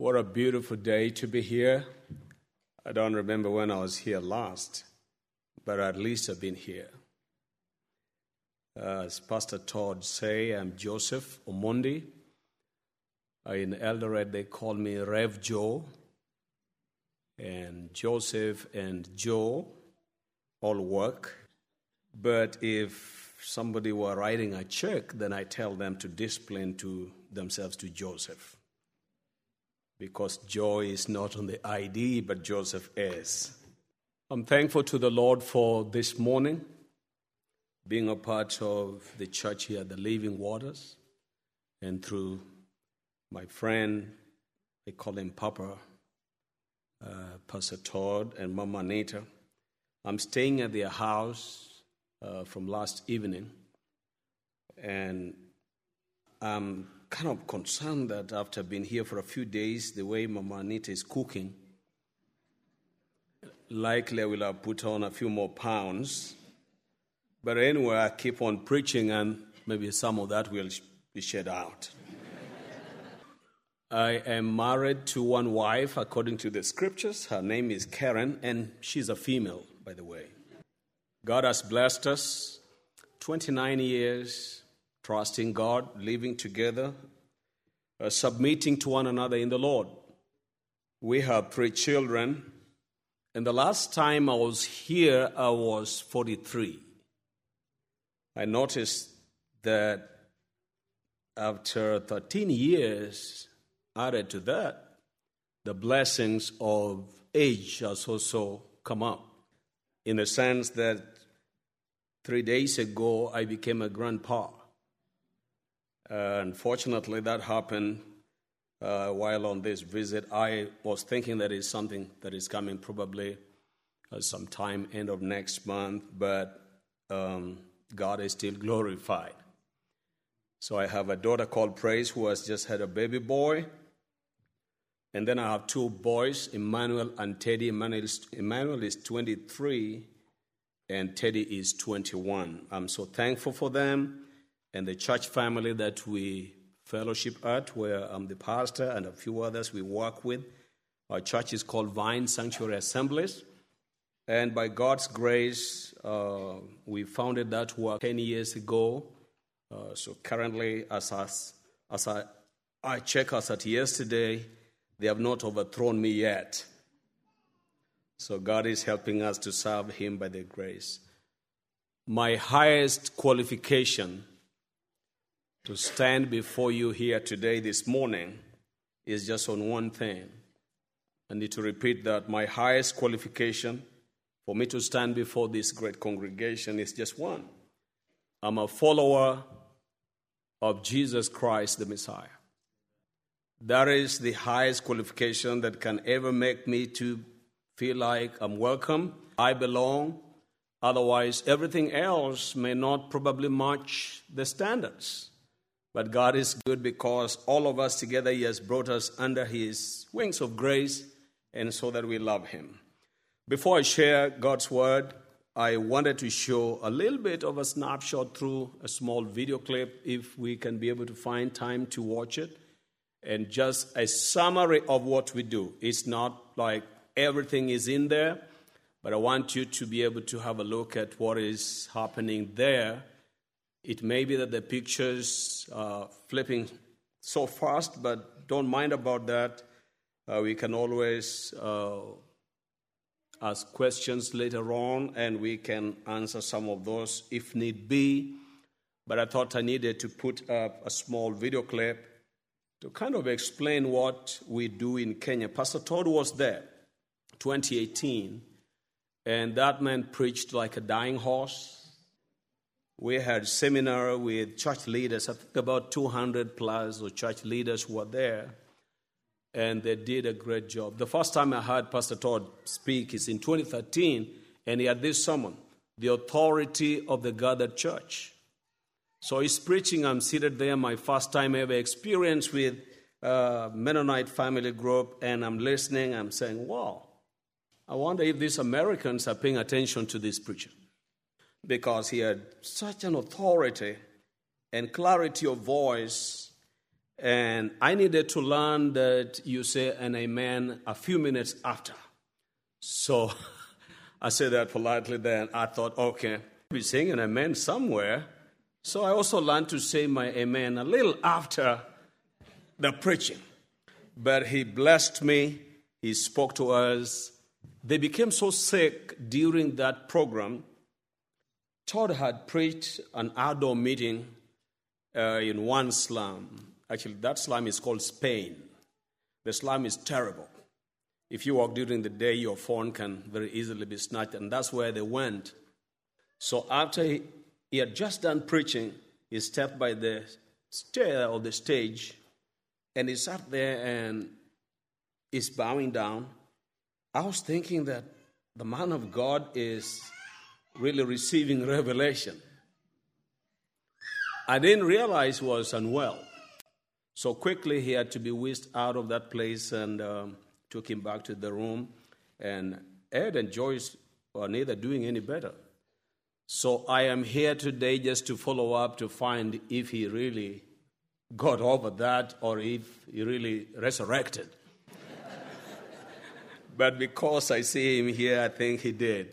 What a beautiful day to be here. I don't remember when I was here last, but at least I've been here. As Pastor Todd say, I'm Joseph Omondi. In Eldoret, they call me Rev Joe. And Joseph and Joe all work. But if somebody were writing a check, then I tell them to discipline to themselves to Joseph. Because Joe is not on the ID, but Joseph is. I'm thankful to the Lord for this morning, being a part of the church here, the Living Waters, and through my friend, I call him Papa, Pastor Todd and Mama Anita. I'm staying at their house from last evening, and I'm kind of concerned that after being here for a few days, the way Mama Anita is cooking, likely I will have put on a few more pounds. But anyway, I keep on preaching, and maybe some of that will be shed out. I am married to one wife, according to the scriptures. Her name is Karen, and she's a female, by the way. God has blessed us, 29 years, trusting God, living together, submitting to one another in the Lord. We have 3 children, and the last time I was here, I was 43. I noticed that after 13 years added to that, the blessings of age has also come up, in the sense that 3 days ago, I became a grandpa. Unfortunately, that happened while on this visit. I was thinking that is something that is coming probably sometime end of next month, but God is still glorified. So I have a daughter called Praise who has just had a baby boy. And then I have 2 boys, Emmanuel and Teddy. Emmanuel is 23 and Teddy is 21. I'm so thankful for them and the church family that we fellowship at, where I'm the pastor and a few others we work with. Our church is called Vine Sanctuary Assemblies. And by God's grace, we founded that work 10 years ago. So currently, as I check us at yesterday, they have not overthrown me yet. So God is helping us to serve Him by the grace. My highest qualification to stand before you here today, this morning, is just on one thing. I need to repeat that. My highest qualification for me to stand before this great congregation is just one. I'm a follower of Jesus Christ, the Messiah. That is the highest qualification that can ever make me to feel like I'm welcome, I belong. Otherwise, everything else may not probably match the standards. But God is good because all of us together, He has brought us under His wings of grace, and so that we love Him. Before I share God's word, I wanted to show a little bit of a snapshot through a small video clip, if we can be able to find time to watch it. And just a summary of what we do. It's not like everything is in there, but I want you to be able to have a look at what is happening there. It may be that the pictures are flipping so fast, but don't mind about that. We can always ask questions later on, and we can answer some of those if need be. But I thought I needed to put up a small video clip to kind of explain what we do in Kenya. Pastor Todd was there, 2018, and that man preached like a dying horse. We had seminar with church leaders, I think about 200 plus of church leaders who were there, and they did a great job. The first time I heard Pastor Todd speak is in 2013, and he had this sermon, The Authority of the Gathered Church. So he's preaching, I'm seated there, my first time ever experience with Mennonite family group, and I'm listening, I'm saying, wow, I wonder if these Americans are paying attention to this preacher. Because he had such an authority and clarity of voice And I needed to learn that you say an amen a few minutes after. So I said that politely then. I thought, okay, I'll be saying an amen somewhere. So I also learned to say my amen a little after the preaching. But he blessed me. He spoke to us. They became so sick during that program. Todd had preached an outdoor meeting in one slum. Actually, that slum is called Spain. The slum is terrible. If you walk during the day, your phone can very easily be snatched, and that's where they went. So after he had just done preaching, he stepped by the stair of the stage, and he sat there and is bowing down. I was thinking that the man of God is really receiving revelation. I didn't realize he was unwell. So quickly he had to be whisked out of that place and took him back to the room. And Ed and Joyce are neither doing any better. So I am here today just to follow up to find if he really got over that or if he really resurrected. But because I see him here, I think he did.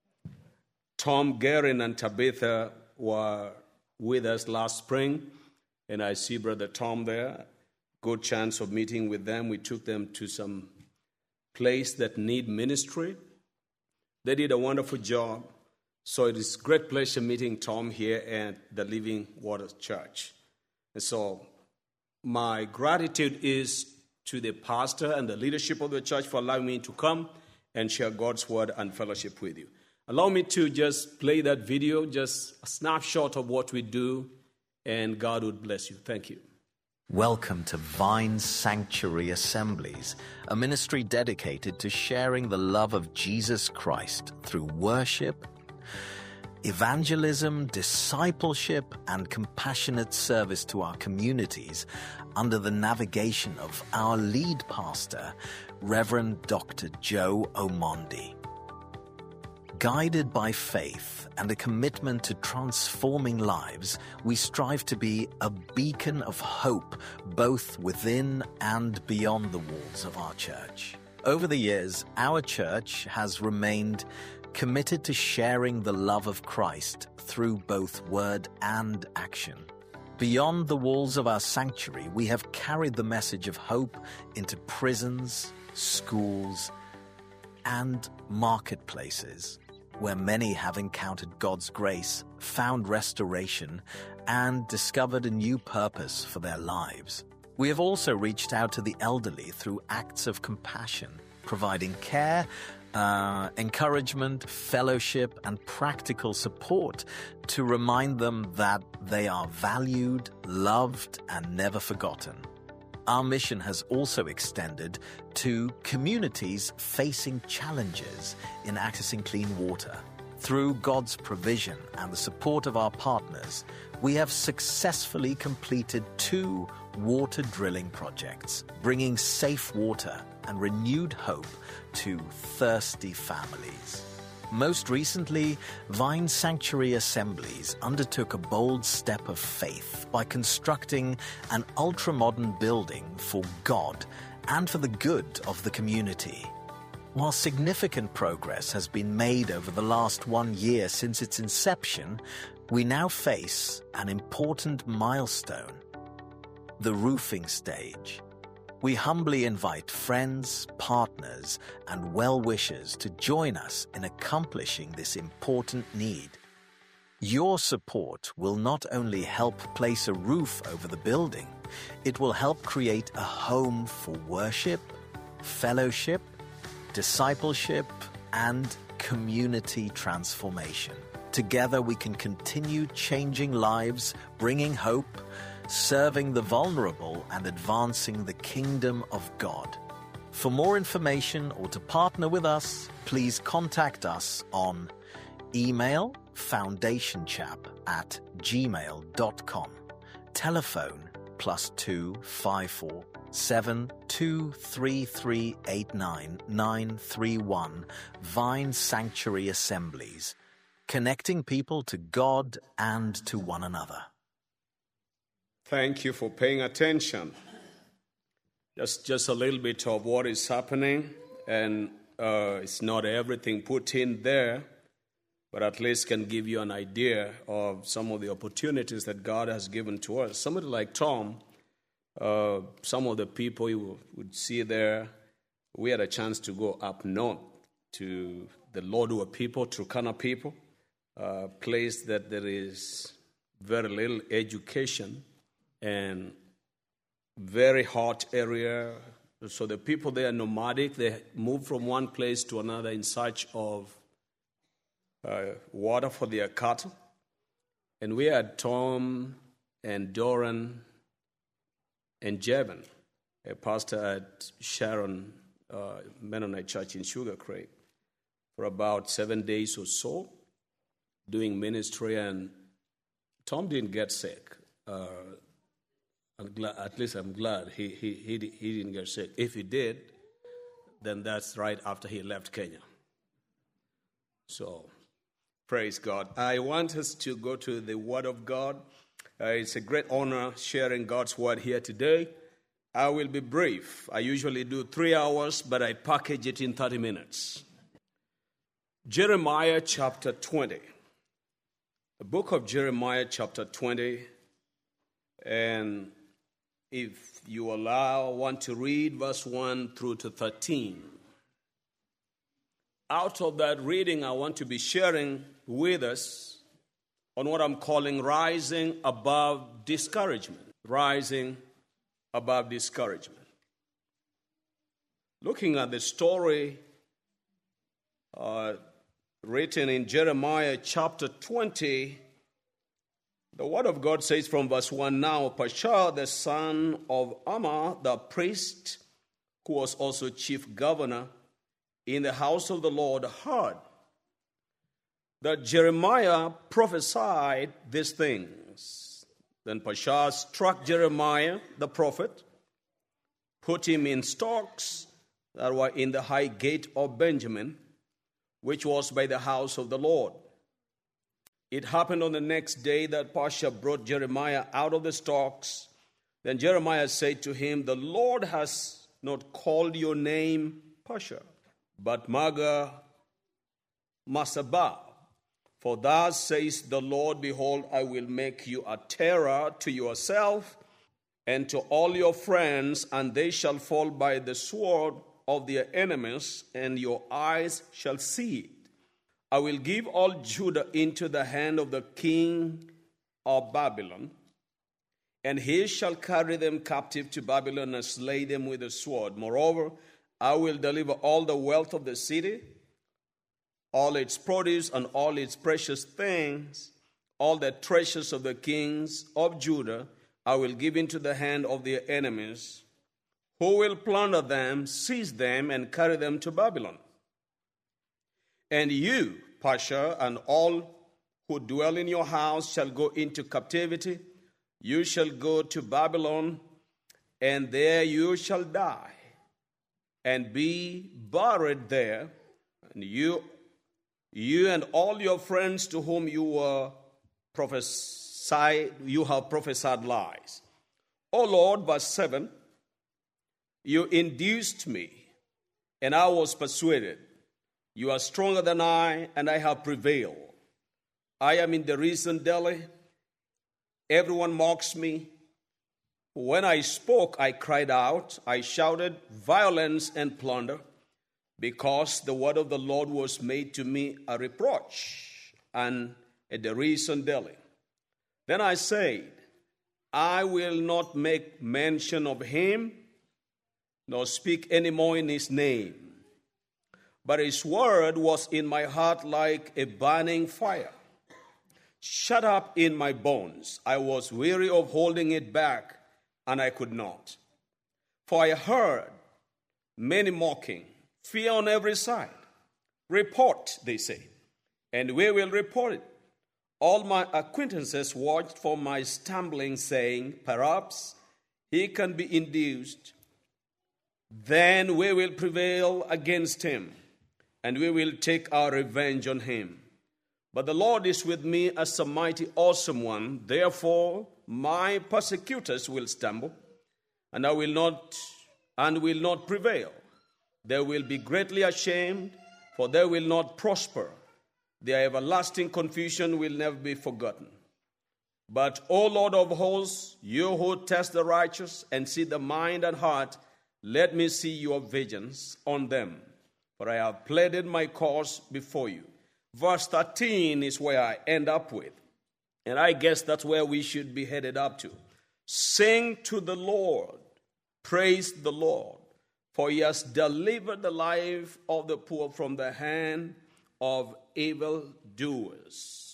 Tom, Guerin, and Tabitha were with us last spring, and I see Brother Tom there. Good chance of meeting with them. We took them to some place that need ministry. They did a wonderful job. So it is great pleasure meeting Tom here at the Living Water Church. And so my gratitude is to the pastor and the leadership of the church for allowing me to come and share God's word and fellowship with you. Allow me to just play that video, just a snapshot of what we do, and God would bless you. Thank you. Welcome to Vine Sanctuary Assemblies, a ministry dedicated to sharing the love of Jesus Christ through worship, evangelism, discipleship, and compassionate service to our communities under the navigation of our lead pastor, Reverend Dr. Joe Omondi. Guided by faith and a commitment to transforming lives, we strive to be a beacon of hope both within and beyond the walls of our church. Over the years, our church has remained committed to sharing the love of Christ through both word and action. Beyond the walls of our sanctuary, we have carried the message of hope into prisons, schools, and marketplaces, where many have encountered God's grace, found restoration, and discovered a new purpose for their lives. We have also reached out to the elderly through acts of compassion, providing care, encouragement, fellowship, and practical support to remind them that they are valued, loved, and never forgotten. Our mission has also extended to communities facing challenges in accessing clean water. Through God's provision and the support of our partners, we have successfully completed 2 water drilling projects, bringing safe water and renewed hope to thirsty families. Most recently, Vine Sanctuary Assemblies undertook a bold step of faith by constructing an ultra-modern building for God and for the good of the community. While significant progress has been made over the last 1 year since its inception, we now face an important milestone: the roofing stage. We humbly invite friends, partners, and well-wishers to join us in accomplishing this important need. Your support will not only help place a roof over the building, it will help create a home for worship, fellowship, discipleship, and community transformation. Together we can continue changing lives, bringing hope, serving the vulnerable, and advancing the kingdom of God. For more information or to partner with us, please contact us on email foundationchap@gmail.com, telephone +2 54 723389931, Vine Sanctuary Assemblies, connecting people to God and to one another. Thank you for paying attention. Just a little bit of what is happening, and it's not everything put in there, but at least can give you an idea of some of the opportunities that God has given to us. Somebody like Tom, some of the people you would see there, we had a chance to go up north to the Lodwar people, Turkana people, a place that there is very little education and very hot area. So the people there are nomadic. They move from one place to another in search of water for their cattle. And we had Tom and Doran and Jevon, a pastor at Sharon Mennonite Church in Sugar Creek, for about 7 days or so, doing ministry. And Tom didn't get sick. I'm glad he didn't get sick. If he did, then that's right after he left Kenya. So, praise God. I want us to go to the Word of God. It's a great honor sharing God's Word here today. I will be brief. I usually do 3 hours, but I package it in 30 minutes. Jeremiah chapter 20. The book of Jeremiah chapter 20. And if you allow, I want to read verse 1 through to 13. Out of that reading, I want to be sharing with us on what I'm calling rising above discouragement. Rising above discouragement. Looking at the story written in Jeremiah chapter 20, the Word of God says from verse 1, Now Pashur, the son of Ammah, the priest, who was also chief governor in the house of the Lord, heard that Jeremiah prophesied these things. Then Pashur struck Jeremiah, the prophet, put him in stocks that were in the high gate of Benjamin, which was by the house of the Lord. It happened on the next day that Pashur brought Jeremiah out of the stocks. Then Jeremiah said to him, The Lord has not called your name Pashur, but Maga-Masabah. For thus says the Lord, Behold, I will make you a terror to yourself and to all your friends, and they shall fall by the sword of their enemies, and your eyes shall see it. I will give all Judah into the hand of the king of Babylon, and he shall carry them captive to Babylon and slay them with the sword. Moreover, I will deliver all the wealth of the city, all its produce and all its precious things, all the treasures of the kings of Judah, I will give into the hand of their enemies, who will plunder them, seize them, and carry them to Babylon. And you, Pashur, and all who dwell in your house shall go into captivity. You shall go to Babylon, and there you shall die, and be buried there. And you and all your friends to whom you have prophesied lies. O Lord, verse 7, you induced me, and I was persuaded. You are stronger than I, and I have prevailed. I am in the recent Delhi. Everyone mocks me. When I spoke, I cried out. I shouted violence and plunder, because the word of the Lord was made to me a reproach and a derision daily. Then I said, I will not make mention of him, nor speak any more in his name. But his word was in my heart like a burning fire, shut up in my bones. I was weary of holding it back, and I could not. For I heard many mocking, fear on every side. Report, they say, and we will report it. All my acquaintances watched for my stumbling, saying, Perhaps he can be induced. Then we will prevail against him, and we will take our revenge on him. But the Lord is with me as a mighty, awesome one. Therefore, my persecutors will stumble, and will not prevail. They will be greatly ashamed, for they will not prosper. Their everlasting confusion will never be forgotten. But, O Lord of hosts, you who test the righteous and see the mind and heart, let me see your vengeance on them, for I have pleaded my cause before you. Verse 13 is where I end up with, and I guess that's where we should be headed up to. Sing to the Lord, praise the Lord, for he has delivered the life of the poor from the hand of evildoers.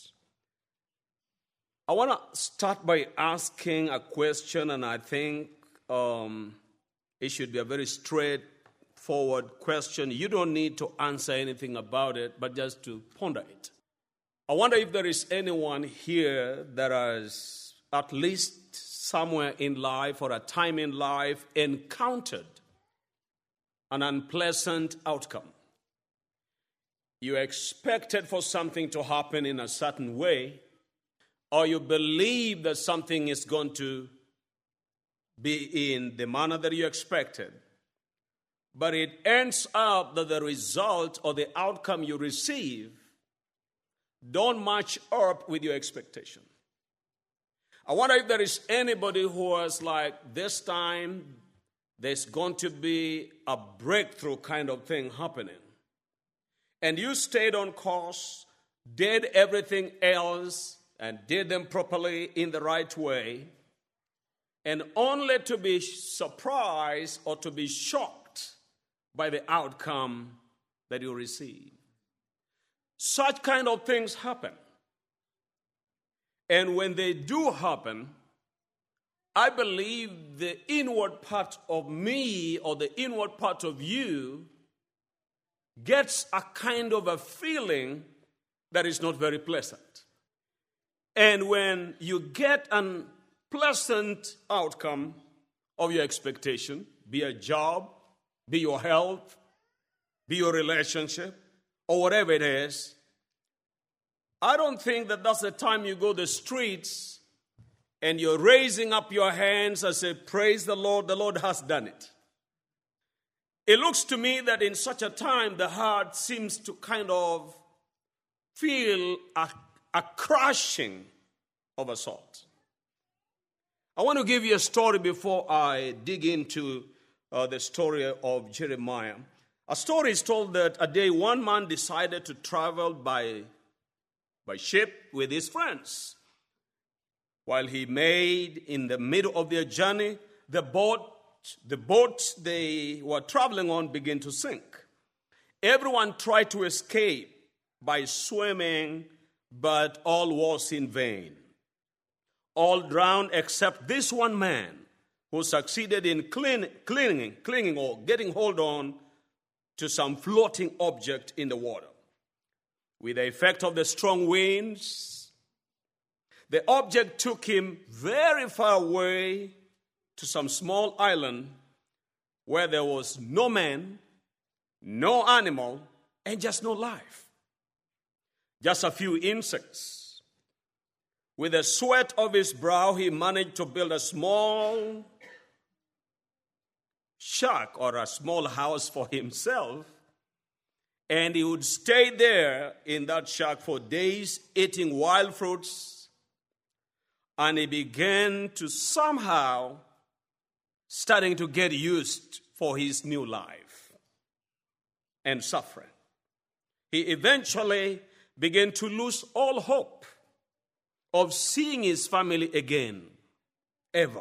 I want to start by asking a question, and I think it should be a very straightforward question. You don't need to answer anything about it, but just to ponder it. I wonder if there is anyone here that has, at least somewhere in life or a time in life, encountered an unpleasant outcome. You expected for something to happen in a certain way, or you believe that something is going to be in the manner that you expected, but it ends up that the result or the outcome you receive don't match up with your expectation. I wonder if there is anybody who was like, this time there's going to be a breakthrough kind of thing happening. And you stayed on course, did everything else, and did them properly in the right way, and only to be surprised or to be shocked by the outcome that you receive. Such kind of things happen. And when they do happen, I believe the inward part of me or the inward part of you gets a kind of a feeling that is not very pleasant. And when you get an pleasant outcome of your expectation, be a job, be your health, be your relationship, or whatever it is, I don't think that that's the time you go the streets and you're raising up your hands and say, praise the Lord has done it. It looks to me that in such a time, the heart seems to kind of feel a crushing of a sort. I want to give you a story before I dig into the story of Jeremiah. A story is told that a day one man decided to travel by ship with his friends. While he made in the middle of their journey, the boat they were traveling on began to sink. Everyone tried to escape by swimming, but all was in vain. All drowned except this one man who succeeded in clinging or getting hold on to some floating object in the water. With the effect of the strong winds, the object took him very far away to some small island where there was no man, no animal, and just no life. Just a few insects. With the sweat of his brow, he managed to build a small shack or a small house for himself. And he would stay there in that shack for days, eating wild fruits. And he began to somehow starting to get used for his new life and suffering. He eventually began to lose all hope of seeing his family again, ever.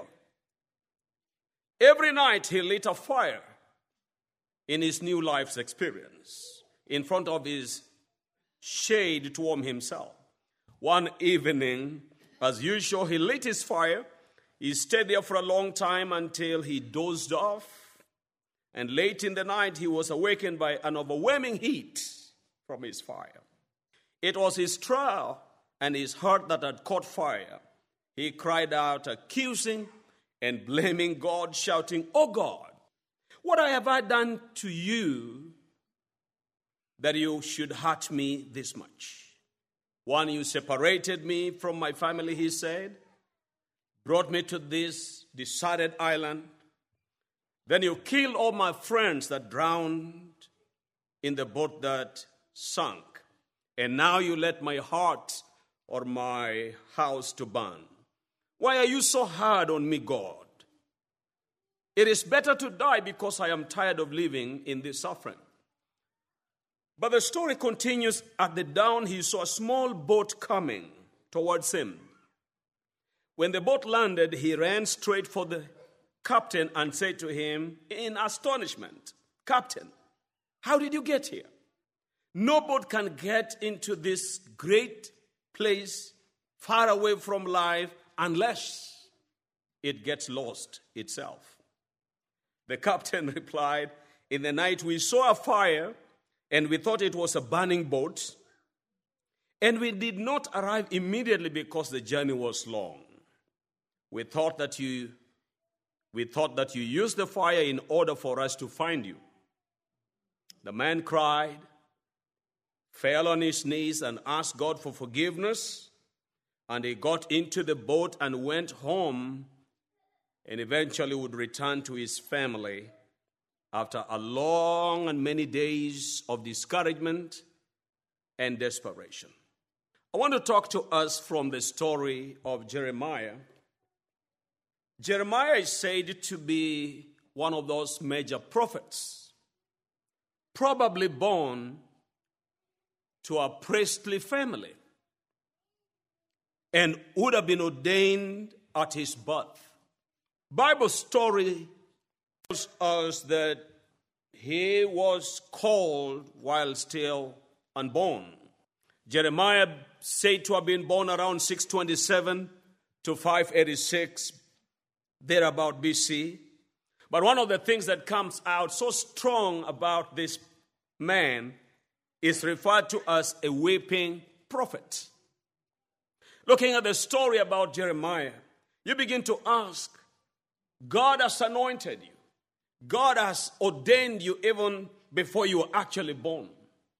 Every night he lit a fire in his new life's experience in front of his shade to warm himself. One evening, as usual, he lit his fire. He stayed there for a long time until he dozed off. And late in the night, he was awakened by an overwhelming heat from his fire. It was his trial and his heart that had caught fire. He cried out, accusing and blaming God, shouting, "Oh God, what have I done to you that you should hurt me this much? One, you separated me from my family," he said, brought me to this deserted island. Then you killed all my friends that drowned in the boat that sunk. And now you let my heart or my house to burn. Why are you so hard on me, God? It is better to die because I am tired of living in this suffering. But the story continues. At the dawn, he saw a small boat coming towards him. When the boat landed, he ran straight for the captain and said to him in astonishment, "Captain, how did you get here? No boat can get into this great place far away from life unless it gets lost itself." The captain replied, "In the night we saw a fire and we thought it was a burning boat, and we did not arrive immediately because the journey was long. We thought that you used the fire in order for us to find you." The man cried, fell on his knees and asked God for forgiveness, and he got into the boat and went home and eventually would return to his family after a long and many days of discouragement and desperation. I want to talk to us from the story of Jeremiah. Jeremiah is said to be one of those major prophets, probably born to a priestly family and would have been ordained at his birth. Bible story tells us that he was called while still unborn. Jeremiah said to have been born around 627 to 586, thereabout BC. But one of the things that comes out so strong about this man is referred to as a weeping prophet. Looking at the story about Jeremiah, you begin to ask, God has anointed you. God has ordained you even before you were actually born.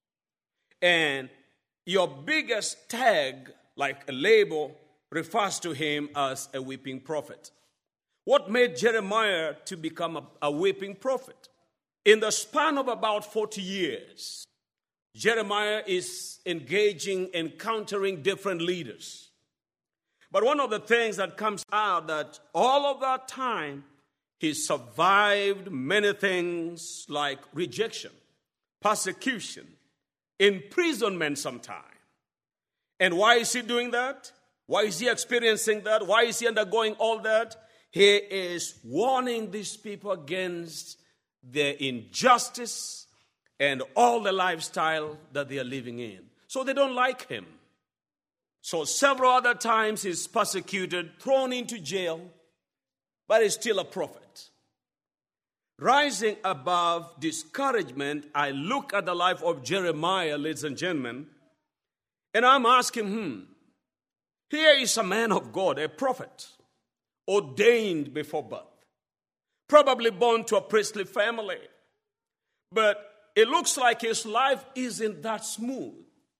And your biggest tag, like a label, refers to him as a weeping prophet. What made Jeremiah to become a weeping prophet? In the span of about 40 years, Jeremiah is encountering different leaders. But one of the things that comes out that all of that time, he survived many things like rejection, persecution, imprisonment sometime. And why is he doing that? Why is he experiencing that? Why is he undergoing all that? He is warning these people against the injustice and all the lifestyle that they are living in. So they don't like him. So several other times he's persecuted, thrown into jail, but he's still a prophet. Rising above discouragement, I look at the life of Jeremiah, ladies and gentlemen, and I'm asking, here is a man of God, a prophet, ordained before birth, probably born to a priestly family, but it looks like his life isn't that smooth.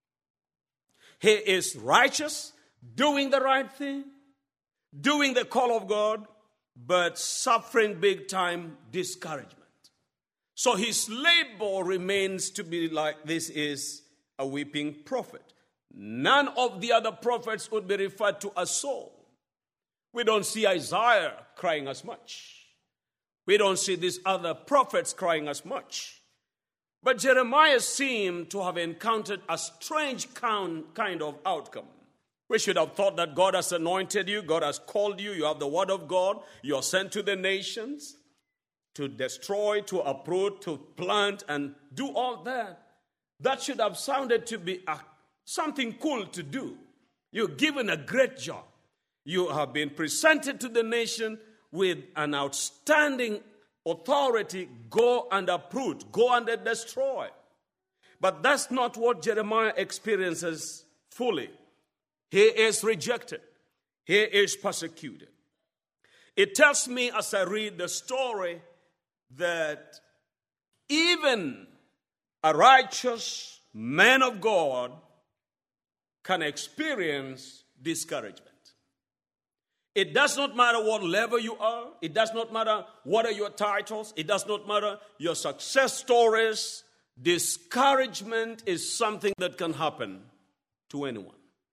He is righteous, doing the right thing, doing the call of God, but suffering big time discouragement. So his label remains to be like this is a weeping prophet. None of the other prophets would be referred to as so. We don't see Isaiah crying as much. We don't see these other prophets crying as much. But Jeremiah seemed to have encountered a strange kind of outcome. We should have thought that God has anointed you, God has called you, you have the word of God, you are sent to the nations to destroy, to uproot, to plant, and do all that. That should have sounded to be something cool to do. You're given a great job. You have been presented to the nation with an outstanding authority. Go and uproot, go and destroy. But that's not what Jeremiah experiences fully. He is rejected. He is persecuted. It tells me as I read the story that even a righteous man of God can experience discouragement. It does not matter what level you are. It does not matter what are your titles. It does not matter your success stories. Discouragement is something that can happen to anyone.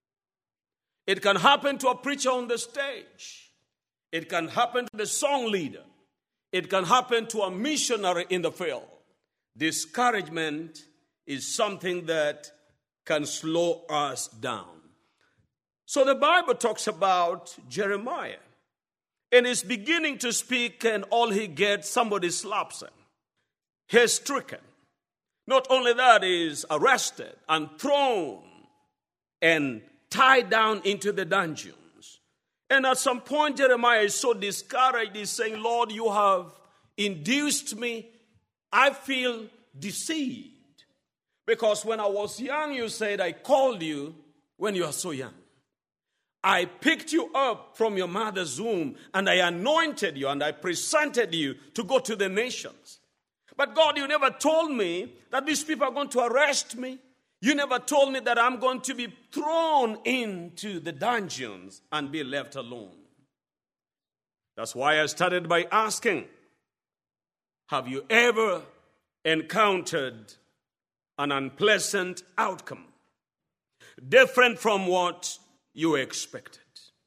It can happen to a preacher on the stage. It can happen to the song leader. It can happen to a missionary in the field. Discouragement is something that can slow us down. So the Bible talks about Jeremiah. And he's beginning to speak, and all he gets, somebody slaps him. He's stricken. Not only that, he's arrested and thrown and tied down into the dungeons. And at some point, Jeremiah is so discouraged. He's saying, Lord, you have induced me. I feel deceived. Because when I was young, you said, I called you when you are so young. I picked you up from your mother's womb, and I anointed you, and I presented you to go to the nations. But God, you never told me that these people are going to arrest me. You never told me that I'm going to be thrown into the dungeons and be left alone. That's why I started by asking, have you ever encountered an unpleasant outcome different from what you expected?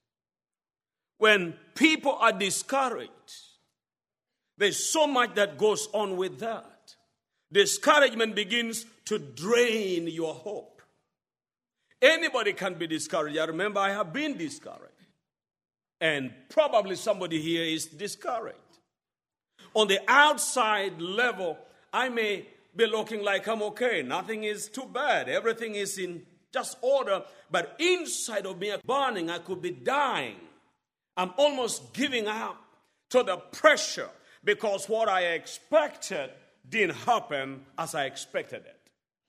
When people are discouraged, there's so much that goes on with that. Discouragement begins to drain your hope. Anybody can be discouraged. I remember I have been discouraged. And probably somebody here is discouraged. On the outside level, I may be looking like I'm okay. Nothing is too bad. Everything is in just order. But inside of me, burning, I could be dying. I'm almost giving up to the pressure because what I expected didn't happen as I expected it.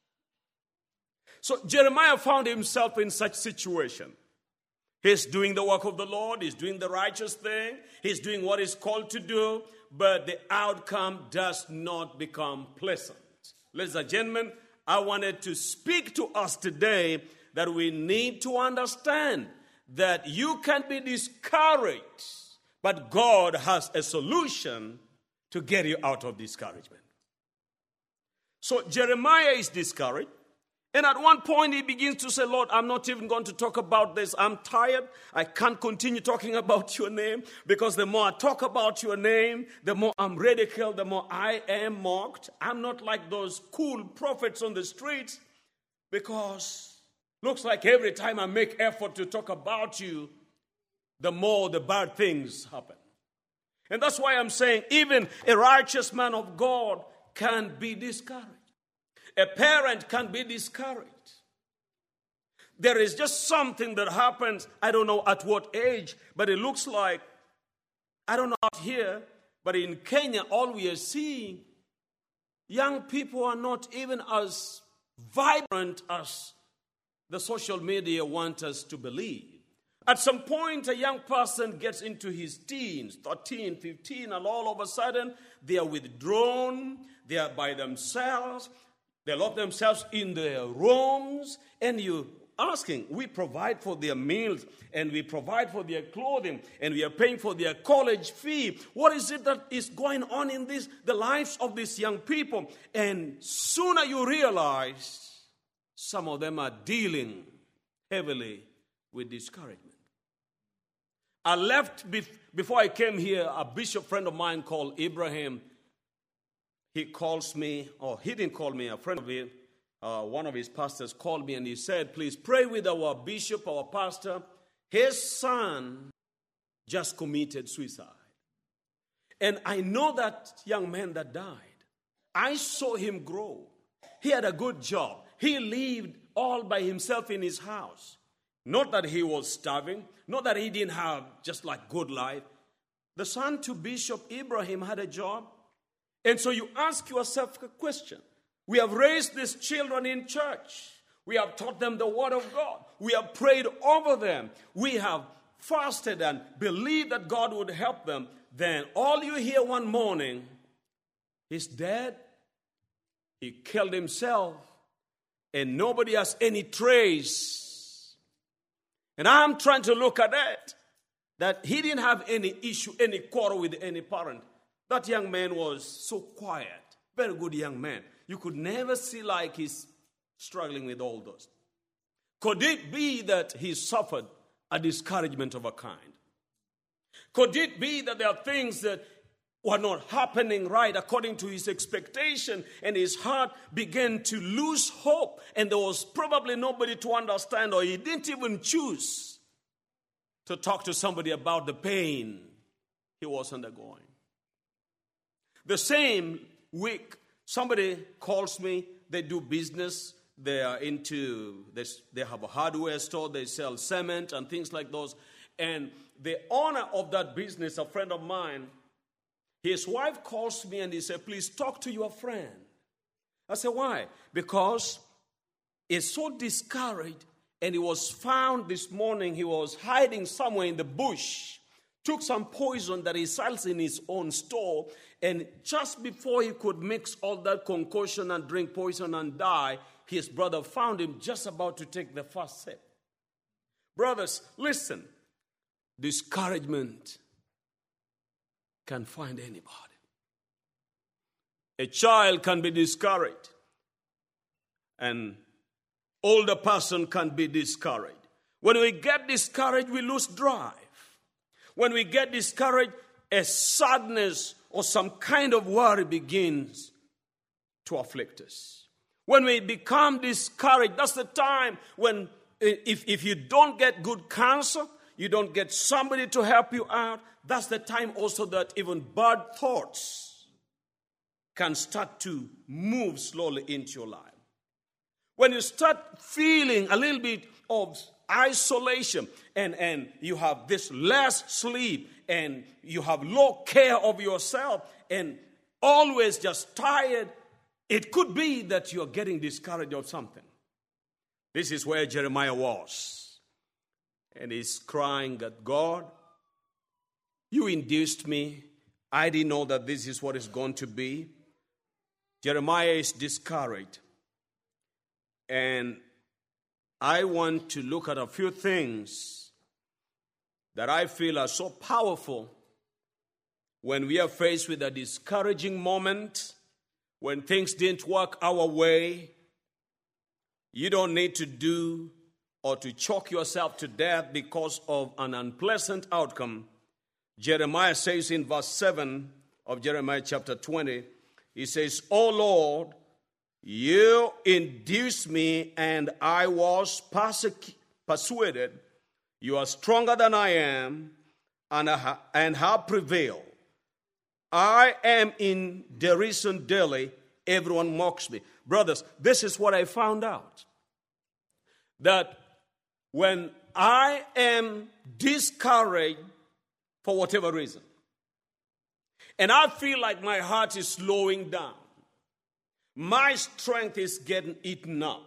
So Jeremiah found himself in such situation. He's doing the work of the Lord. He's doing the righteous thing. He's doing what he's called to do. But the outcome does not become pleasant. Ladies and gentlemen, I wanted to speak to us today that we need to understand that you can be discouraged, but God has a solution to get you out of discouragement. So Jeremiah is discouraged. And at one point he begins to say, Lord, I'm not even going to talk about this. I'm tired. I can't continue talking about your name because the more I talk about your name, the more I'm ridiculed, the more I am mocked. I'm not like those cool prophets on the streets because looks like every time I make effort to talk about you, the more the bad things happen. And that's why I'm saying even a righteous man of God can be discouraged. A parent can be discouraged. There is just something that happens, I don't know at what age, but it looks like, I don't know out here, but in Kenya, all we are seeing, young people are not even as vibrant as the social media want us to believe. At some point, a young person gets into his teens, 13, 15, and all of a sudden, they are withdrawn, they are by themselves, they lock themselves in their rooms, and you asking, we provide for their meals, and we provide for their clothing, and we are paying for their college fee. What is it that is going on in the lives of these young people? And sooner you realize, some of them are dealing heavily with discouragement. I left, before I came here, a bishop friend of mine called Ibrahim. He calls me, or he didn't call me, a friend of his, one of his pastors called me and he said, please pray with our bishop, our pastor. His son just committed suicide. And I know that young man that died. I saw him grow. He had a good job. He lived all by himself in his house. Not that he was starving, not that he didn't have just like good life. The son to Bishop Ibrahim had a job. And so you ask yourself a question. We have raised these children in church. We have taught them the word of God. We have prayed over them. We have fasted and believed that God would help them. Then all you hear one morning, he's dead. He killed himself. And nobody has any trace. And I'm trying to look at that. that he didn't have any issue, any quarrel with any parent. That young man was so quiet, very good young man. You could never see like he's struggling with all those. Could it be that he suffered a discouragement of a kind? Could it be that there are things that were not happening right according to his expectation, and his heart began to lose hope, and there was probably nobody to understand, or he didn't even choose to talk to somebody about the pain he was undergoing? The same week, somebody calls me. They do business. They are they have a hardware store. They sell cement and things like those. And the owner of that business, a friend of mine, his wife calls me and he said, please talk to your friend. I said, why? Because he's so discouraged, and he was found this morning. He was hiding somewhere in the bush, took some poison that he sells in his own store, and just before he could mix all that concoction and drink poison and die, his brother found him just about to take the first sip. Brothers, listen. Discouragement can find anybody. A child can be discouraged. An older person can be discouraged. When we get discouraged, we lose drive. When we get discouraged, a sadness or some kind of worry begins to afflict us. When we become discouraged, that's the time when if you don't get good counsel, you don't get somebody to help you out, that's the time also that even bad thoughts can start to move slowly into your life. When you start feeling a little bit of isolation, and you have this less sleep, and you have low care of yourself, and always just tired, it could be that you're getting discouraged of something. This is where Jeremiah was. And he's crying at God, you induced me. I didn't know that this is what it's going to be. Jeremiah is discouraged. And I want to look at a few things that I feel are so powerful when we are faced with a discouraging moment, when things didn't work our way. You don't need to do or to choke yourself to death because of an unpleasant outcome. Jeremiah says in verse 7 of Jeremiah chapter 20, he says, "O Lord, you induced me and I was persuaded. You are stronger than I am and have prevailed. I am in derision daily. Everyone mocks me." Brothers, this is what I found out. That when I am discouraged for whatever reason, and I feel like my heart is slowing down, my strength is getting eaten up,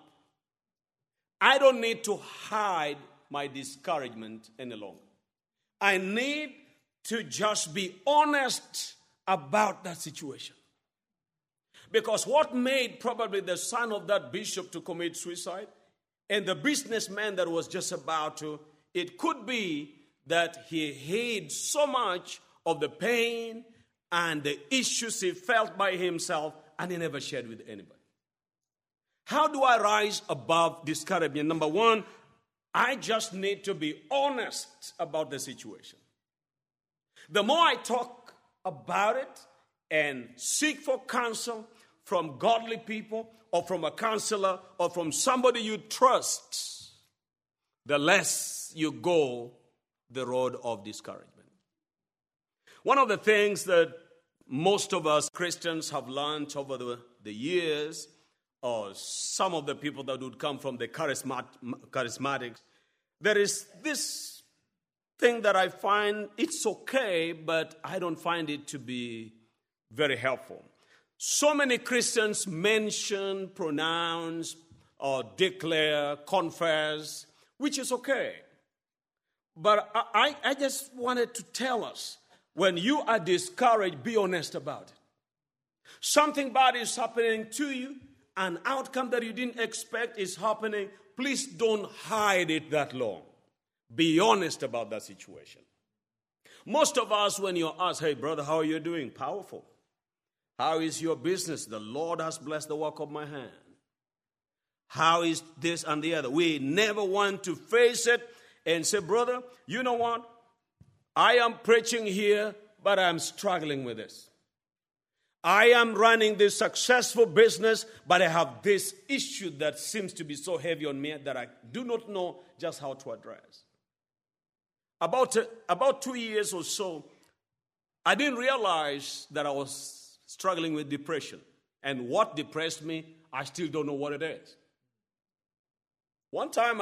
I don't need to hide my discouragement any longer. I need to just be honest about that situation. Because what made probably the son of that bishop to commit suicide and the businessman that was just about to, it could be that he hid so much of the pain and the issues he felt by himself, and he never shared with anybody. How do I rise above discouragement? Number one, I just need to be honest about the situation. The more I talk about it and seek for counsel from godly people or from a counselor or from somebody you trust, the less you go the road of discouragement. One of the things that most of us Christians have learned over the years, or some of the people that would come from the charismatics, there is this thing that I find it's okay, but I don't find it to be very helpful. So many Christians mention, pronounce, or declare, confess, which is okay. But I just wanted to tell us, when you are discouraged, be honest about it. Something bad is happening to you, an outcome that you didn't expect is happening. Please don't hide it that long. Be honest about that situation. Most of us, when you're asked, hey, brother, how are you doing? Powerful. How is your business? The Lord has blessed the work of my hand. How is this and the other? We never want to face it and say, brother, you know what? I am preaching here, but I'm struggling with this. I am running this successful business, but I have this issue that seems to be so heavy on me that I do not know just how to address. About 2 years or so, I didn't realize that I was struggling with depression. And what depressed me, I still don't know what it is. One time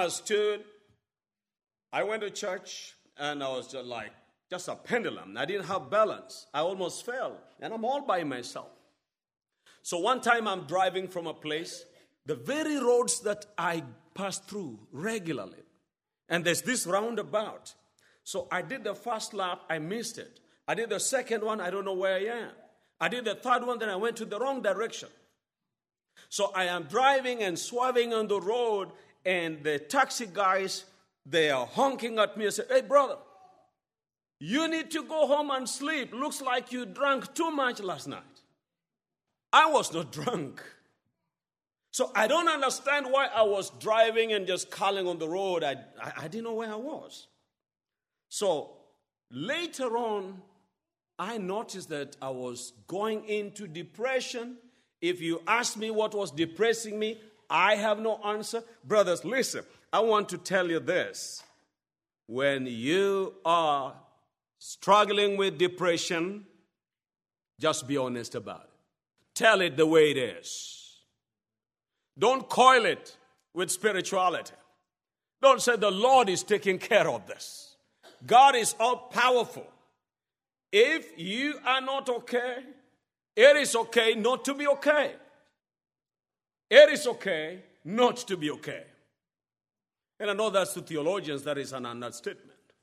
I went to church, and I was just a pendulum. I didn't have balance. I almost fell, and I'm all by myself. So one time I'm driving from a place, the very roads that I pass through regularly, and there's this roundabout. So I did the first lap, I missed it. I did the second one, I don't know where I am. I did the third one, then I went to the wrong direction. So I am driving and swerving on the road, and the taxi guys, they are honking at me and say, hey, brother, you need to go home and sleep. Looks like you drank too much last night. I was not drunk. So I don't understand why I was driving and just calling on the road. I didn't know where I was. So later on, I noticed that I was going into depression. If you ask me what was depressing me, I have no answer. Brothers, listen, I want to tell you this. When you are struggling with depression, just be honest about it. Tell it the way it is. Don't coil it with spirituality. Don't say the Lord is taking care of this. God is all powerful. If you are not okay, it is okay not to be okay. It is okay not to be okay. And I know that's to theologians, that is an understatement.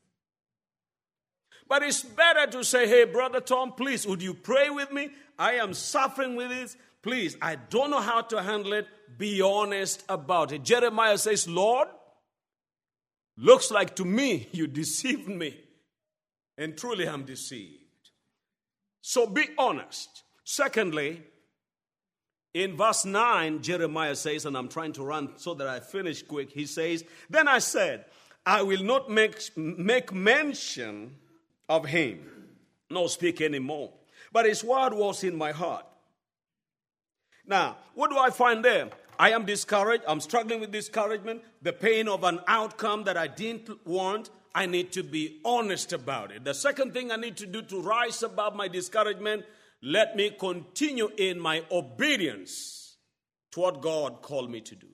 But it's better to say, hey, Brother Tom, please, would you pray with me? I am suffering with this. Please, I don't know how to handle it. Be honest about it. Jeremiah says, Lord, looks like to me you deceived me. And truly I'm deceived. So be honest. Secondly, in verse 9, Jeremiah says, and I'm trying to run so that I finish quick. He says, then I said, I will not make mention of him, nor speak anymore. But his word was in my heart. Now, what do I find there? I am discouraged. I'm struggling with discouragement. The pain of an outcome that I didn't want. I need to be honest about it. The second thing I need to do to rise above my discouragement, let me continue in my obedience to what God called me to do.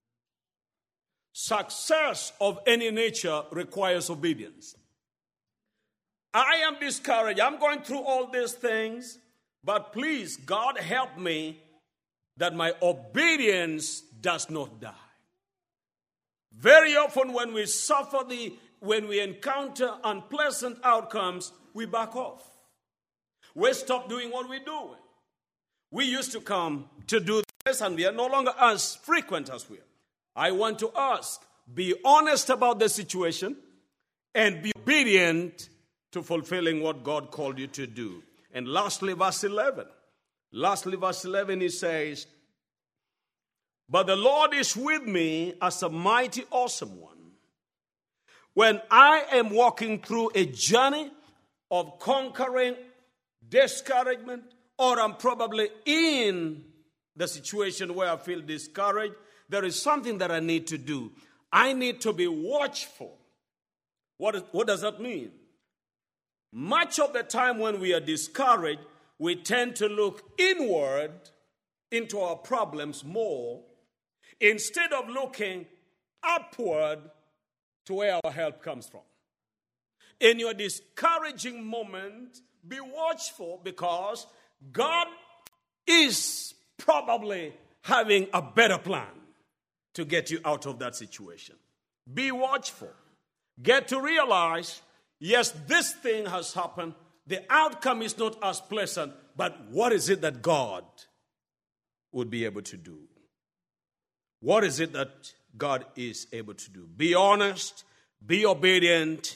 Success of any nature requires obedience. I am discouraged. I'm going through all these things, but please, God, help me that my obedience does not die. Very often when we when we encounter unpleasant outcomes, we back off. We stop doing what we're doing. We used to come to do this, and we are no longer as frequent as we are. I want to ask, be honest about the situation and be obedient to fulfilling what God called you to do. And lastly, verse 11. He says, but the Lord is with me as a mighty awesome one. When I am walking through a journey of conquering discouragement, or I'm probably in the situation where I feel discouraged, there is something that I need to do. I need to be watchful. What does that mean? Much of the time when we are discouraged, we tend to look inward into our problems more instead of looking upward to where our help comes from. In your discouraging moment, be watchful because God is probably having a better plan to get you out of that situation. Be watchful. Get to realize, yes, this thing has happened. The outcome is not as pleasant, but what is it that God would be able to do? What is it that God is able to do? Be honest, be obedient,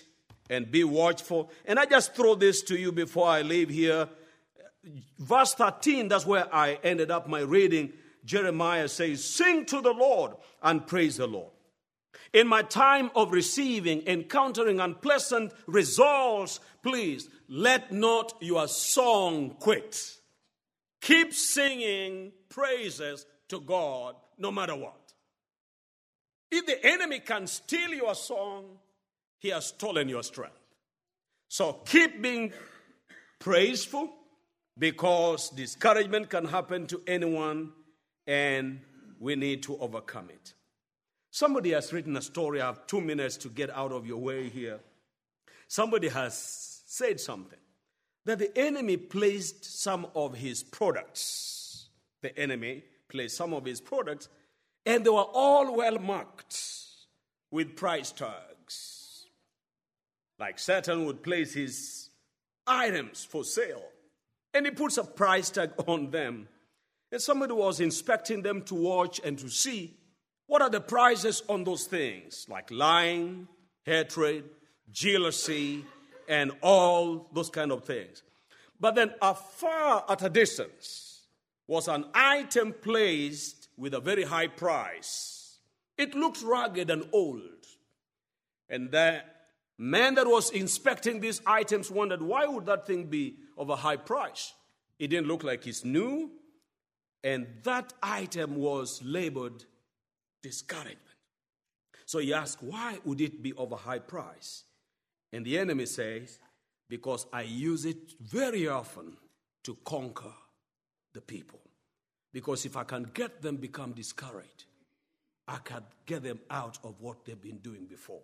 and be watchful. And I just throw this to you before I leave here. Verse 13, that's where I ended up my reading. Jeremiah says, sing to the Lord and praise the Lord. In my time of receiving, encountering unpleasant results, please let not your song quit. Keep singing praises to God no matter what. If the enemy can steal your song, he has stolen your strength. So keep being praiseful, because discouragement can happen to anyone and we need to overcome it. Somebody has written a story. I have 2 minutes to get out of your way here. Somebody has said something, that the enemy placed some of his products. The enemy placed some of his products, and they were all well marked with price tags. Like Satan would place his items for sale, and he puts a price tag on them. And somebody was inspecting them to watch and to see what are the prices on those things, like lying, hatred, jealousy, and all those kind of things. But then afar at a distance was an item placed with a very high price. It looked rugged and old. And the man that was inspecting these items wondered, why would that thing be of a high price? It didn't look like it's new. And that item was labeled discouragement. So he asked, why would it be of a high price? And the enemy says, because I use it very often to conquer the people. Because if I can get them become discouraged, I can get them out of what they've been doing before.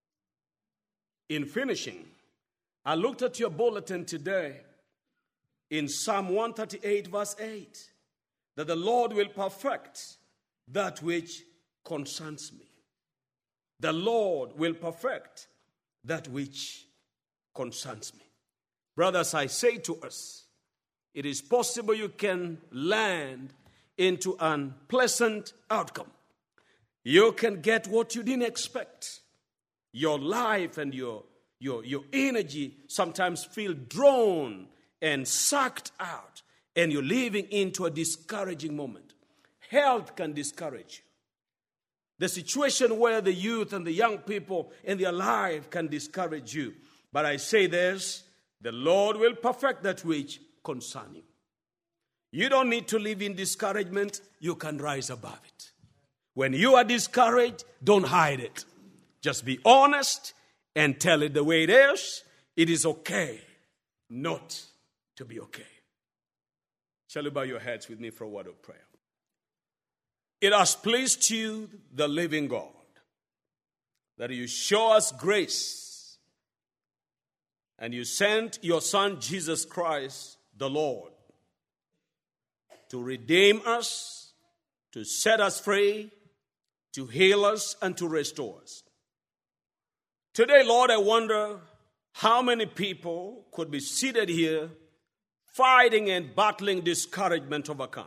In finishing, I looked at your bulletin today in Psalm 138 verse 8, that the Lord will perfect that which concerns me. The Lord will perfect that which concerns me. Brothers, I say to us, it is possible you can land into an unpleasant outcome. You can get what you didn't expect. Your life and your energy sometimes feel drawn and sucked out, and you're living into a discouraging moment. Health can discourage you. The situation where the youth and the young people in their life can discourage you. But I say this, the Lord will perfect that which concerns you. You don't need to live in discouragement. You can rise above it. When you are discouraged, don't hide it. Just be honest and tell it the way it is. It is okay not to be okay. Shall you bow your heads with me for a word of prayer? It has pleased you, the living God, that you show us grace and you sent your Son, Jesus Christ, the Lord, to redeem us, to set us free, to heal us, and to restore us. Today, Lord, I wonder how many people could be seated here fighting and battling discouragement of a kind.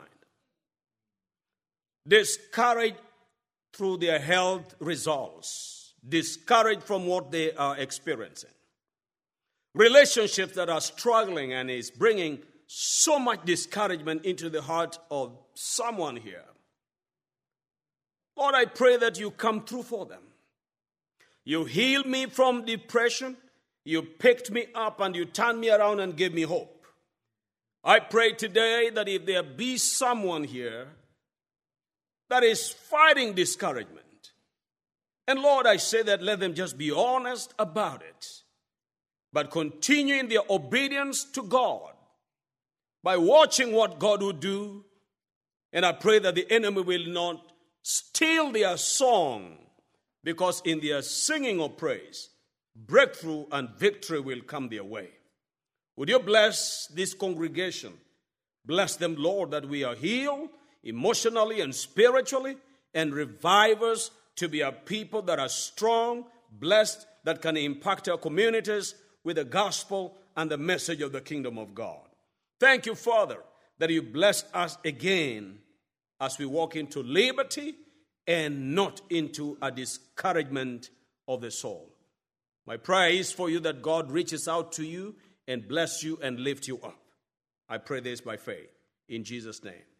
Discouraged through their health results. Discouraged from what they are experiencing. Relationships that are struggling and is bringing so much discouragement into the heart of someone here. Lord, I pray that you come through for them. You healed me from depression. You picked me up and you turned me around and gave me hope. I pray today that if there be someone here that is fighting discouragement, and Lord, I say that let them just be honest about it, but continue in their obedience to God by watching what God will do. And I pray that the enemy will not steal their song, because in their singing of praise, breakthrough and victory will come their way. Would you bless this congregation? Bless them, Lord, that we are healed emotionally and spiritually, and revive us to be a people that are strong, blessed, that can impact our communities with the gospel and the message of the kingdom of God. Thank you, Father, that you blessed us again as we walk into liberty and not into a discouragement of the soul. My prayer is for you that God reaches out to you and bless you and lift you up. I pray this by faith. In Jesus' name.